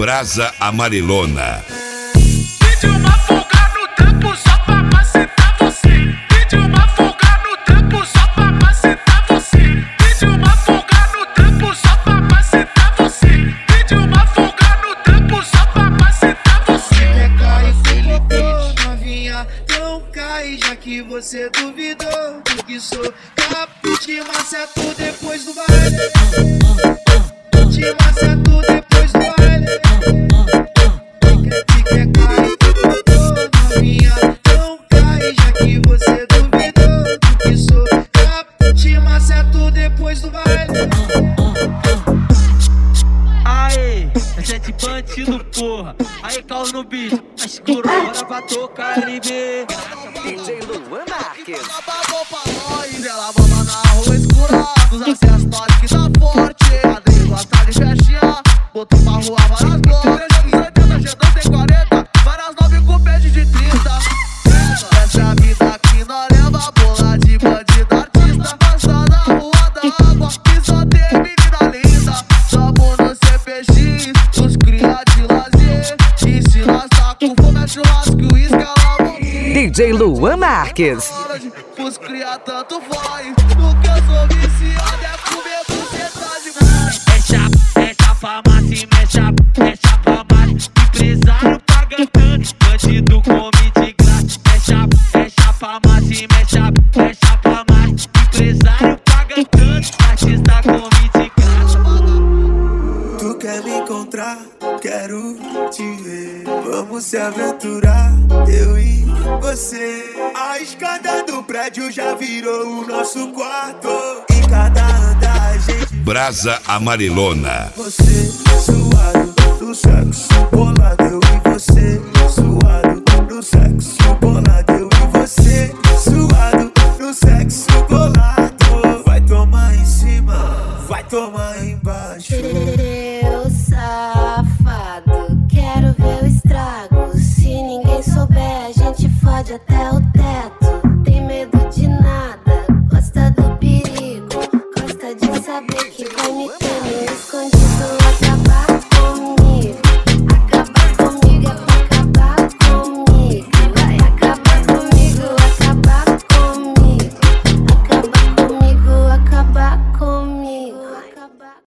Brasa Amarelona. Pedi uma folga no trampo só pra macetar você. Pedi uma folga no trampo só pra macetar você. Pedi uma folga no trampo só pra macetar você. Pedi uma folga no trampo só pra macetar você. Quer cair sem cocô, novinha, não cai, já que você duvidou do que sou. Te maceto depois do baile. Te maceto depois do baile. Quer cair sem cocô, novinha, não cai, já que você duvidou do que sou. Te maceto depois do baile. Aê, é 7 bandido, porra. Aí, caos no bicho, mas segura a hora pra tocar LB. DJ Luan Marques. Ela pagou pra nós, ela manda na rua escura. Nos acessos nós que tá forte. Padrinho gosta de festinha, botou pra rua várias glórias. 370, G240, várias 9 com pede de 30. Essa é a vida que nós leva, bola de bandido artista. Passa na rua da água e só tem menina linda. Tamo no CPX, os cria de lazer. E se nós tá com fome é churrasco e uísque ela vão. DJ Luan Marques. Os cria tanto vai. No que eu sou viciado é comer buceta demais. É chapa massa, é chapa massa. Empresário paga tanto, bandido come de graça. É chapa massa, é chapa massa. Empresário paga tanto, artista come de graça. Tu quer me encontrar? Quero te ver. Vamos se aventurar, eu e você. A escada do prédio já virou o nosso quarto. Em cada andar a gente Brasa Amarelona. você suado, do sexo bolado.